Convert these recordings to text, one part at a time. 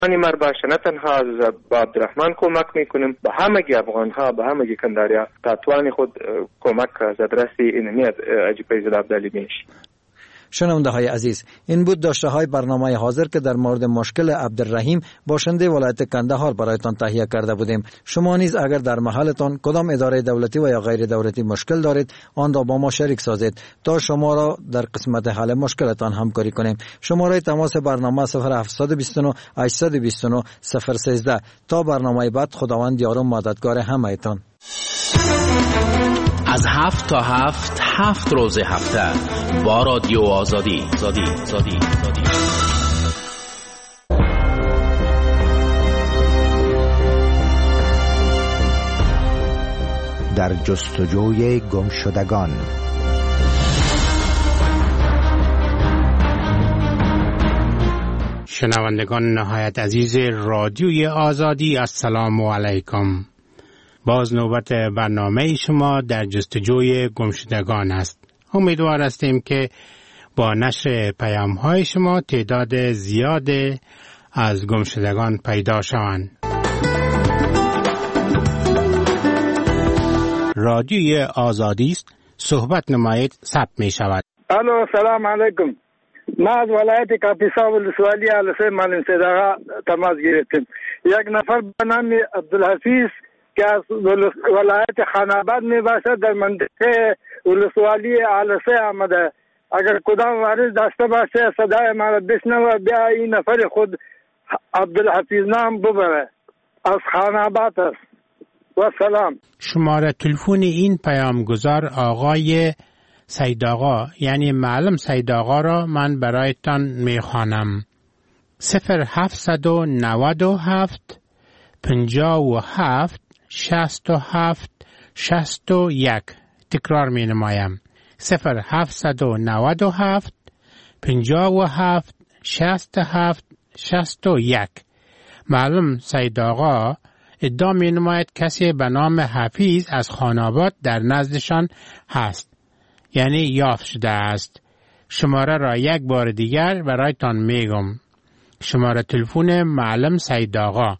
مر باشه، نه تنها از عبدالرحمن کمک میکنیم، به همگی افغان ها، به همگی کنداریا تا توان خود کمک زدرسی اینمیت اجی پیزد عبدالی میش. شنونده های عزیز، این بود داشته های برنامه حاضر که در مورد مشکل عبدالرحیم باشنده ولایت کندهار برایتان تهیه کرده بودیم. شما نیز اگر در محلتان کدام اداره دولتی و یا غیر دولتی مشکل دارید، آن را با ما شریک سازید تا شما را در قسمت حل مشکلتان همکاری کنیم. شماره تماس برنامه 0729 829 013. تا برنامه بعد، خداوند یار و مددگار همه‌تان. از 7 تا 7 روز هفته با رادیو آزادی. در جستجوی گمشدگان. شنوندگان نهایت عزیز رادیوی آزادی، السلام علیکم. باز نوبت برنامه شما در جستجوی گمشدگان است. امیدوار هستیم که با نشر پیام های شما تعداد زیاد از گمشدگان پیدا شوند. رادیوی آزادی است، صحبت نمایید ثبت می شود. الو، سلام علیکم. ما از ولایت کاپیسا ولسوالی علسه معلم صدقه تماس گرفتیم. یک نفر به نام عبدالحفیظ که از ولایت خاناباد می باشد در منطقه ولسوالی علسه آمده. اگر کدام وارث داشته باشه صدای ما را بشنوه، بیا این نفر خود عبدالحفیظ نام ببره، از خاناباد است. و سلام. شماره تلفن این پیامگذار آقای سید آقا، یعنی معلم سید آقا را من برایتان میخوانم: 0797 57 67 61. تکرار می نمایم: 0797 57 67 61. معلم سید آقا ادعا می نماید کسی به نام حفیظ از خاناباد در نزدشان هست، یعنی یافت شده است. شماره را یک بار دیگر برایتان میگم: شماره تلفن معلم سید آقا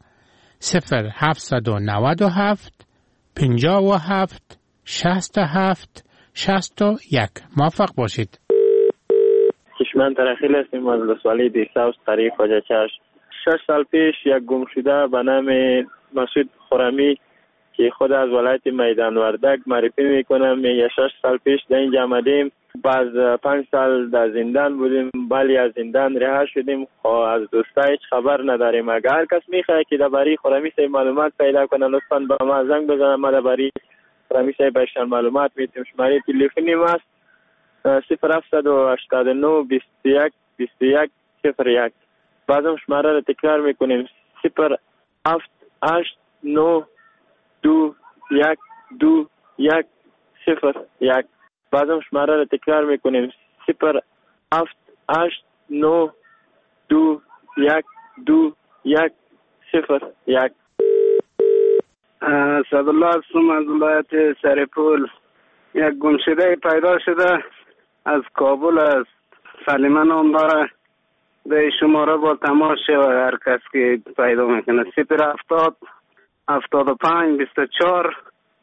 0797 57 67 61. موفق باشید. کشمن ترخیل هستیم از ولسوالی دیرساوس قریب خواجه چشم. 6 سال پیش یک گمشده به نام مسعود خرمی که خود از ولایت میدان وردک معرفی میکنم، میگه 6 سال پیش در اینجا آمدیم، بعد 5 سال در زندان بودیم، ولی از زندان رها شدیم. از دوستا هیچ خبر نداریم. اگر هر کس میخواد که درباره خرمی صاحب معلومات پیدا کنه لطفاً به ما زنگ بزنه، ما درباره خرمی صاحب بهشان معلومات میدیم. شماره تلفنی ما 0789 21 21 01. بعدم شماره را تکرار میکنیم: 0789 21 21 01. بعدم شماره را تکرار میکنیم: 0789 21 21 01. اسدالله هستم از ولایت سرپول. یک گمشده پیدا شده از کابل است، سلیمان نام داره. به شماره با تماس شود هر کس که پیدا میکنه: 070 75 24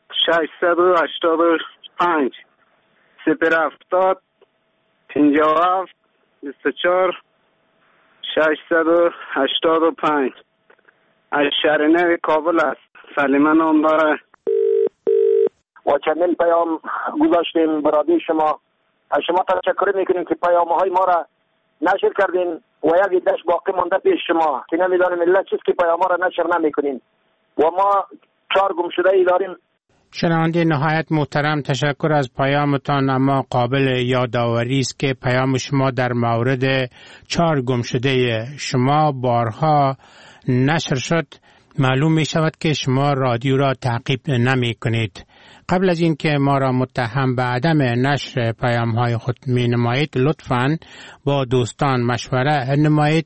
685. 070 57 24 685. از شهر نو کابل است، سلیمان نام داره. و چندین پیام گذاشتیم برای شما. از شما تشکر میکنیم که پیام های ما را نشر کردین و یک دشت باقی مانده پیش شما که نمیدانیم ملت چیست که پیام ها را نشر نمیکنین و ما 4 گمشده ای داریم. شنونده نهایت محترم، تشکر از پیامتان، اما قابل یادآوری است که پیام شما در مورد 4 گمشده شما بارها نشر شد. معلوم می شود که شما رادیو را تعقیب نمی کنید. قبل از اینکه ما را متهم به عدم نشر پیام های خود می نمایید، لطفاً با دوستان مشوره نمایید.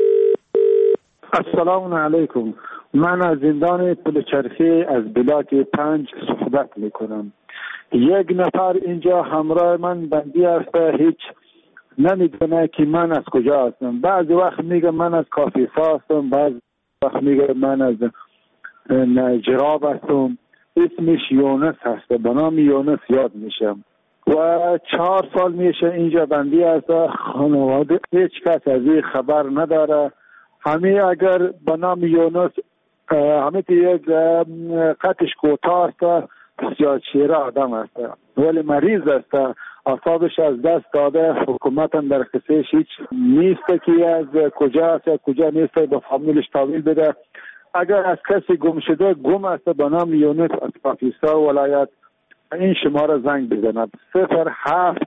السلام علیکم. من از زندان پلچرخی از بلاک 5 صحبت می کنم. یک نفر اینجا همراه من بندی است، هیچ نمیدونه که من از کجا هستم. بعضی وقت میگه من از کافیسا هستم، بعضی وقت میگه من از جراب هستم. اسمش یونس هست، به نام یونس یاد میشم و 4 سال میشه اینجا بندی است. خانواده هیچ کس از این خبر نداره. همین اگر به نام یونس همین یک قطش کوتاه است، بسیار شیر آدم است ولی مریض است، اعصابش از دست داده. حکومت هم در قصهش هیچ نیست که از کجا است کجا نیست به فامیلش تحویل بده. اگر از کسی گم شده گم است به نام یونس از کافیسا ولایت، این شماره زنگ بزند 07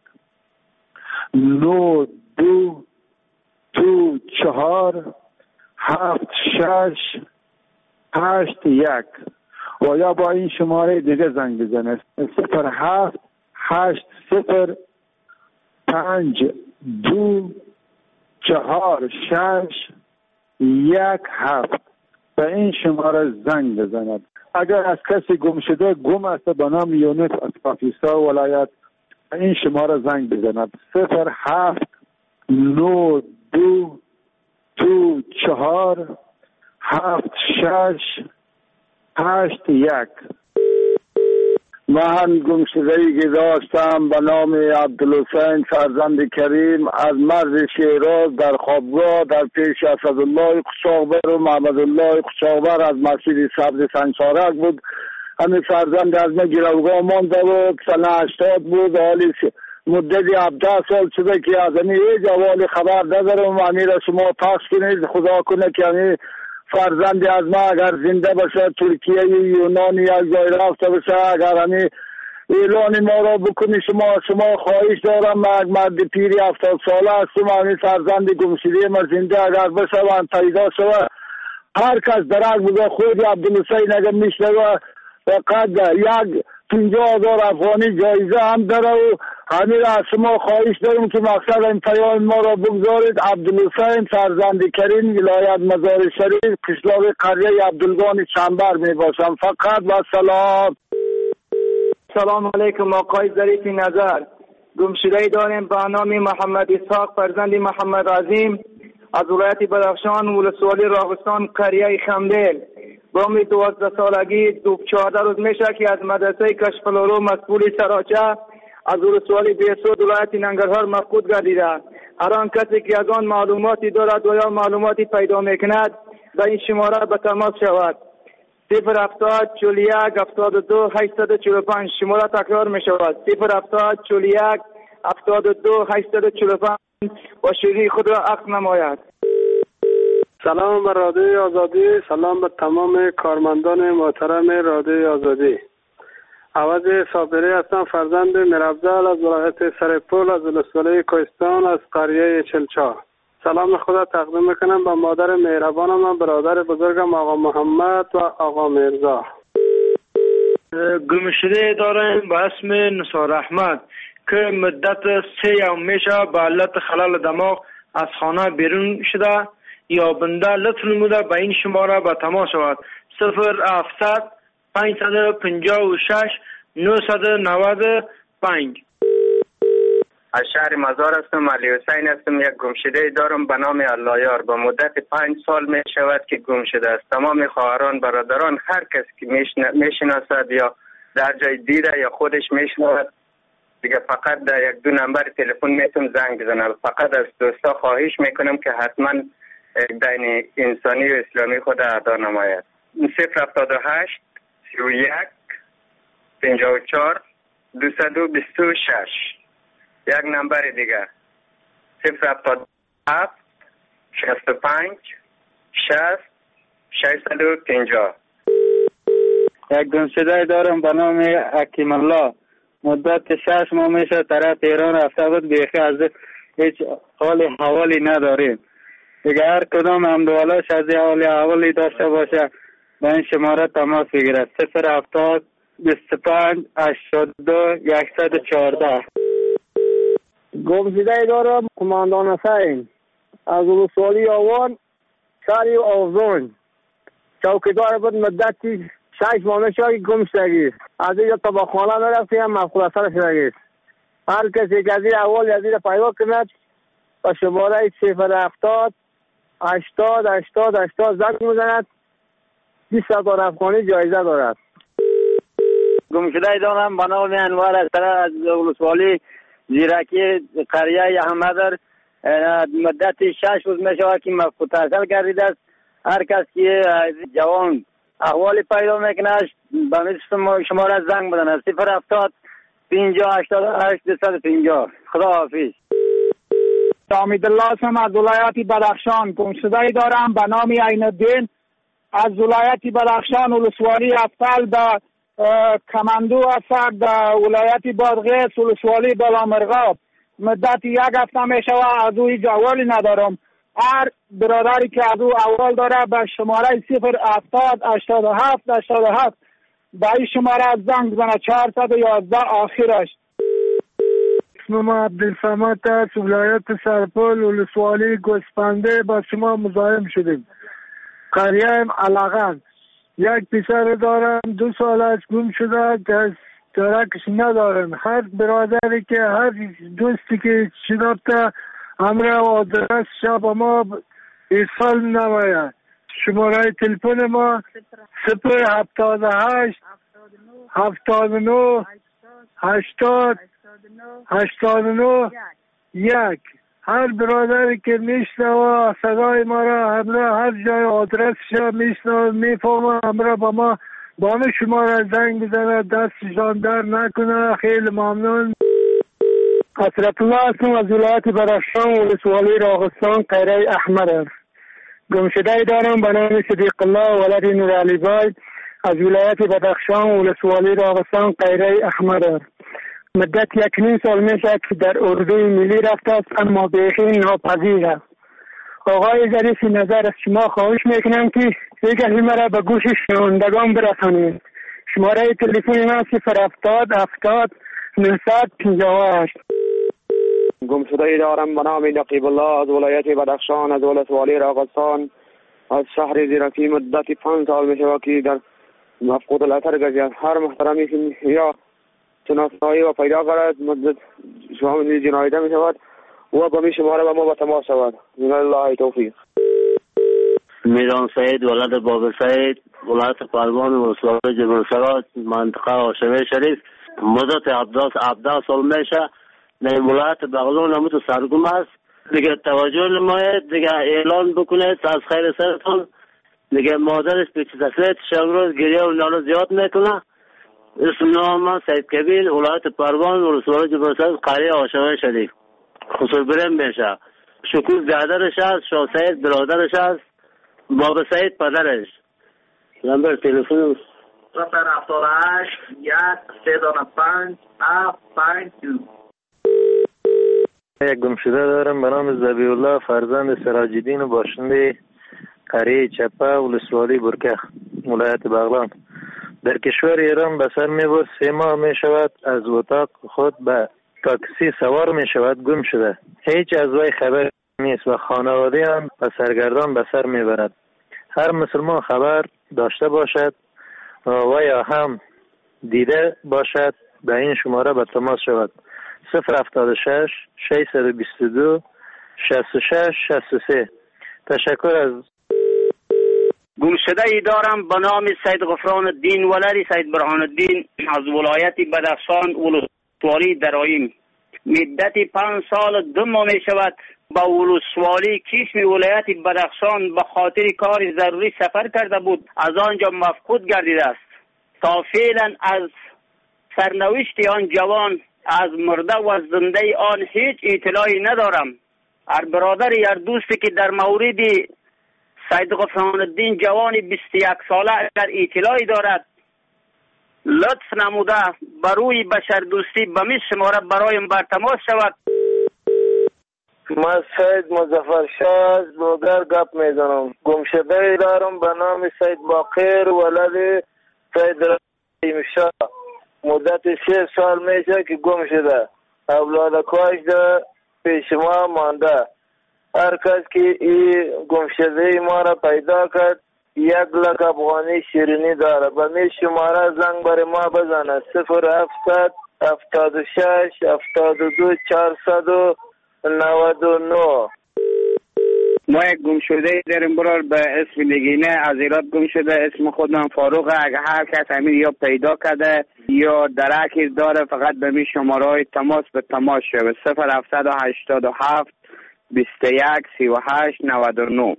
92 24 76 81 و یا با این شماره دیگه زنگ بزنه 07 80 52 46 17. به این شماره زنگ بزند. اگر از کسی گم شده گم است به نام یونس از کافیسا ولایت، این شماره زنگ بزند 07 92 24 76 81. من گمشده‌ای که داشتم به نام عبدالحسین فرزند کریم از مرز شیراز در خوابگاه در پیش اسدالله قشاقبر و محمدالله قشاقبر از مسجد سبز سنگسارک بود. همین فرزند از من گروگاه مانده بود، سنه 80 بود، حالی مدتی 17 سال شده که از همین هیچ احوال خبر ندارم. همین را شما پخش کنید، خدا کنه که همین فرزندی از ما اگر زنده باشه ترکیه یونان یک جای رفته باشه، اگر همین اعلان ما را بکنی شما خواهش دارم. من مرد پیری 70 ساله هستم. همین فرزند گمشده ما زنده اگر باشه و پیدا شده، هر کس درک بوده خود عبدالحسین اگر میشنوه فقط یک 50,000 افغانی جایزه هم داره و همین را از شما خواهش دارم که مقصد این پیام ما را بگذارید. عبدالحسین فرزند کریم، ولایت مزار شریف، قشلاق قریه عبدالگان چنبر می باشم. فقط و سلام. سلام علیکم آقای ظریف نظر. گمشده‌ای داریم به نام محمد اسحاق فرزند محمد عظیم از ولایت بدخشان، ولسوالی راغستان، قریه خمدل. با عمر 12 سالگی 14 روز میشه که از مدرسه کشفلورو مسئول سراچه از ولسوالی بیسود ولایت ننگرهار مفقود گردیده. هر آن کسی که از آن معلوماتی دارد و یا معلوماتی پیدا میکند به این شماره به تماس شود. 070 41 72 845. شماره تکرار می شود 070 41 72 845 و شیری خود را عقد نماید. سلام به رادیوی آزادی، سلام به تمام کارمندان محترم رادیوی آزادی. عوض صابری هستم، فرزند میرافضل از ولایت سرپول از ولسوالی کوهستان از قریه چلچا. سلام خدا تقدیم میکنم به مادر مهربانم و برادر بزرگم آقا محمد و آقا مرزا. گمشده داریم به اسم نثار احمد که مدت 3 میشه به علت خلل دماغ از خانه بیرون شده. یا بنده لطف نموده به این شماره به تماس شود 0700 556 995. از شهر مزار هستم، علی حسین هستم. یک گمشده دارم به نام اللهیار. به مدت 5 سال می شود که گم شده است. تمام خواهران برادران هر کس که میشناسد یا در جای دیده یا خودش میشناسد دیگه فقط در 1-2 نمبر تلفن میتونم زنگ بزنم. فقط از دوستا خواهش میکنم که حتما دین انسانی و اسلامی خود ادا نماید. 078 31 54 226. یک نمبر دیگه 077 65 60 650. یک گمشده دارم به نام حکیم الله. مدت 6 ماه میشه طرف ایران رفته بود، بیخی از هیچ حوالی نداریم دیگه. هر کدام همدوالاش از حوالی داشته باشه به این شماره تماس بگیرد 070 25 82 114. گمشده دارم کماندان حسین از ولسوالی آوان شهر آوزون. چوکیدار بود مدتی 6 ماه میشه گمشدگی. از اینجا تا خانه نرفتیم مفقود اثر شدگی. هر کسی که از این اول از این پیدا کند و شماره 070 80 80 80 زنگ میزند. 20,000 افغانی جایزه دارد. گمشده دارم به نام انوار از ولسوالی زیرکی قریه احمدر. مدت 6 روز می شود که مفقود تحصیل گردیده است. هر کس که جوان احوال پیدا میکنه به مثل شماره زنگ بدن 070 50 88 250. خدا حافظ. امیدالله هستم از ولایت بدخشان. گمشده دارم به نام عین الدین از ولایت بدخشان ولسوالی افضل به کماندو اثر در ولایت بادغیس ولسوالی بلامرغاب. مدت 1 هفته می شود از او هیچ احوالی ندارم. هر برادری که از او احوال داره به شماره 070 87 87 به این شماره از زنگ بزنه. 411 آخرش. اسمم عبدالصمد است. ولایت سرپل ولسوالی گوسفنده با شما مزاحم شدیم. قریه علقان. یک پسر دارم 2 سالش گم شده درکش ندارن. هر برادری که هر دوستی که شناخته همراه آدرس شب ما ایصال نماید. شماره تلفن ما 078 79 80 89 1. هر برادری که میشنوه صدای ما را همراه هر جای آدرسش میشنوه میفهمه همراه با ما شما را زنگ بزنه دستشان در نکنه. خیلی ممنون. حضرت الله هستم از ولایت بدخشان ولسوالی راغستان قریه احمد. گمشده دارم به نام صدیق الله ولد نورعلی بای از ولایت بدخشان ولسوالی راغستان قریه احمد. مدت 1.5 سال میشه که در اردوی ملی رفته است اما بیخی ناپذیر است. آقای ظریف نظر از شما خواهش میکنم که یک مرا به گوش شنوندگان برسانید. شماره تلفن من 070 70 958. گمشده دارم به نام نقیب الله از ولایت بدخشان از ولسوالی راغستان از شهر زیرکی. مدت 5 سال میشه که در مفقود الاثر گشت. هر محترمی که یا شناسایی و پیدا کرد مدت شما جنایده می شود و با می شماره و ما با تماس شود. من الله توفیق. میران سعید ولد باب سعید ولایت پروان ولسوالی جبرسرات منطقه هاشمی شریف. مدت 17 سال میشه در ولایت بغلان همون سرگم است. دیگه توجه نماید، دیگه اعلان بکنید از خیر سرتون. دیگه مادرش به تسلیت شب گریه و ناله زیاد میکنه. اسم نام سید کبیر ولایت پروان ولسوالی جبرسرات قریه هاشمی شریف. خسر برم میشه. شکور برادرش است، شاه سعید برادرش است، بابا سعید پدرش. نمبر تلفن 078 135 752. یک گمشده دارم به نام ذبیح الله فرزند سراج الدین و باشنده قریه چپه ولسوالی برکه ولایت بغلان. در کشور ایران به سر میبرد 3 ماه می شود از اتاق خود به تاکسی سوار می شود گم شده. هیچ از وی خبر نیست و خانواده هم و سرگردان به سر می برد. هر مسلمان خبر داشته باشد و یا هم دیده باشد به این شماره به تماس شود. 076 622 66 63. تشکر از گمشده ای دارم به نام سید غفران الدین ولدی سید برهان الدین از ولایت بدخشان ولسوالی درایم. مدت 5 سال 2 ماه می شود با ولسوالی کشم ولایت بدخشان به خاطر کار ضروری سفر کرده بود، از آنجا مفقود گردیده است. تا فعلا از سرنوشت آن جوان، از مرده و زنده آن هیچ اطلاعی ندارم. هر برادری هر دوستی که در مورد سید غفران الدین جوان 21 ساله اگر اطلاعی دارد لطف نموده بروی بشر دوستی به می شماره برایم بر تماس شود. من سید مظفر شاه از لوگر گپ میزنم. گمشده دارم به نام سید باقر ولد سید رحیم شاه. مدت 6 سال میشه که گم شده. اولاد کاش ده پیش ما مانده. هر کس که این گمشده ما را پیدا کرد 1 لک افغانی شیرینی داره. به می شماره زنگ بر ما بزنه 070 76 72 400 99. ما یک گمشده داریم برار به اسم نگینه از ایراد گم شده. اسم خودم فاروقه. اگه هر کس همین یا پیدا کرده یا درکی داره فقط به می شماره های تماس به تماس شده 0787 21 38 99.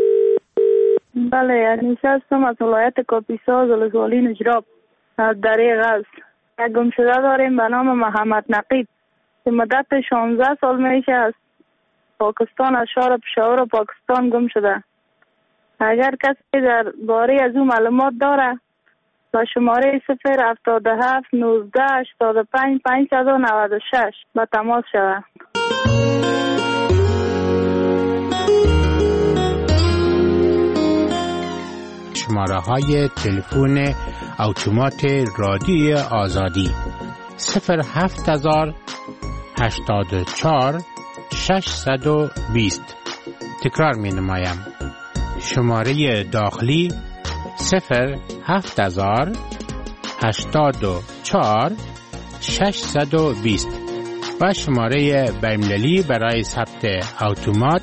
بله نشستم از ولایت کاپیسا از ولسوالی نجراب از دریغ است. یک گمشده داریم به نام محمد نقیب که مدت 16 سال میشه از پاکستان از شهر پشاور پاکستان گم شده. اگر کسی در باره از او معلومات داره با شماره 077 19 85 596 با تماس شود. شماره های تلفن اتومات رادیوی آزادی 07000 84 620. تکرار می نمایم. شماره داخلی 07000 84 620 و شماره بین‌المللی برای ثبت اتومات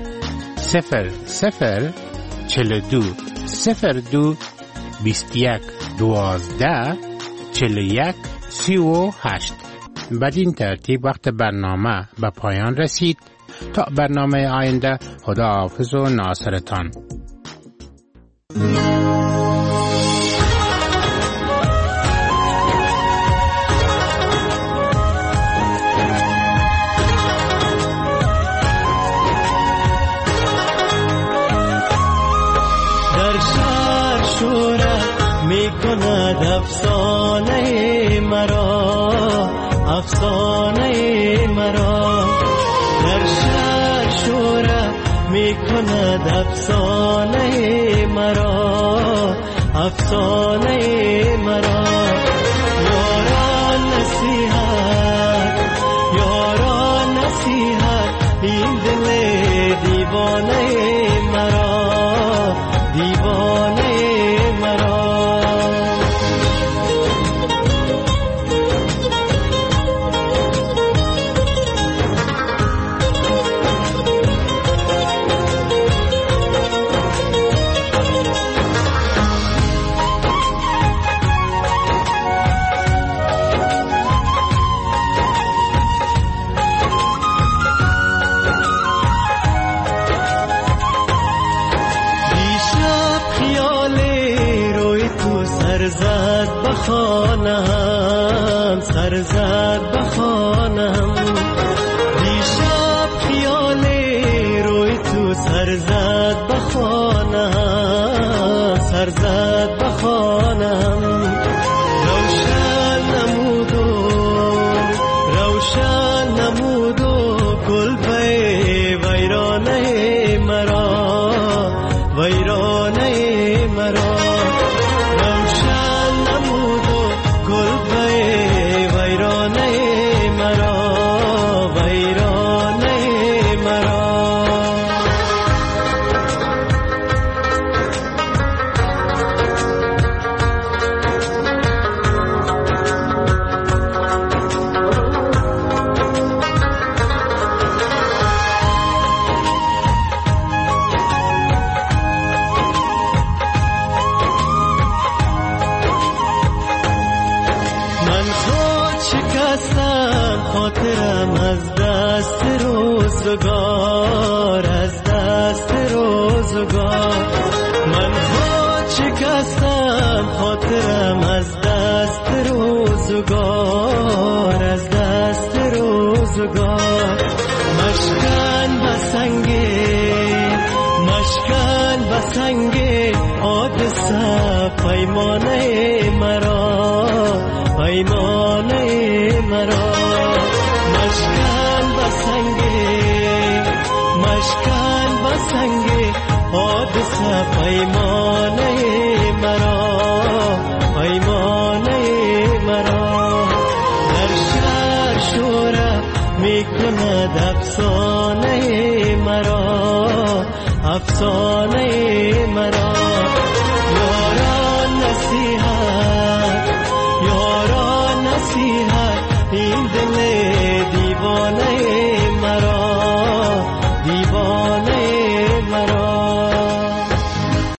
00 42 02 21 12 41 38. بدین ترتیب وقت برنامه به پایان رسید. تا برنامه آینده خداحافظ و ناصرتان. در شهر شوره میکند افسانه مرا، افسانه مرا. در شهر شوره میکند افسانه مرا، افسانه مرا. یاران نصیحت، یاران نصیحت، این دل دیوانه مرا، دیوانه مرا. سرزد بخانم، سرزد بخانم. دیشب خیال روی تو سرزد بخانم، سرزد بخانم. روشن نمودو، روشن نمودو کلبه ویرانه مرا، ویرانه مرا. خاطرم از دست روزگار، از دست روزگار. من خود شکستم خاطرم از دست روزگار، از دست روزگار. مشکن بسنگه، مشکن بسنگه حادثه پیمانه مرا، پیمانه مرا. مشکن بسنگه، مشکن بسنگه حادثه پیمانه مرا، پیمانه مرا. در شهر شوره میکند افسانه مرا، افسانه مرا. یاران نصیحت، یاران نصیحت، این دل دیوانه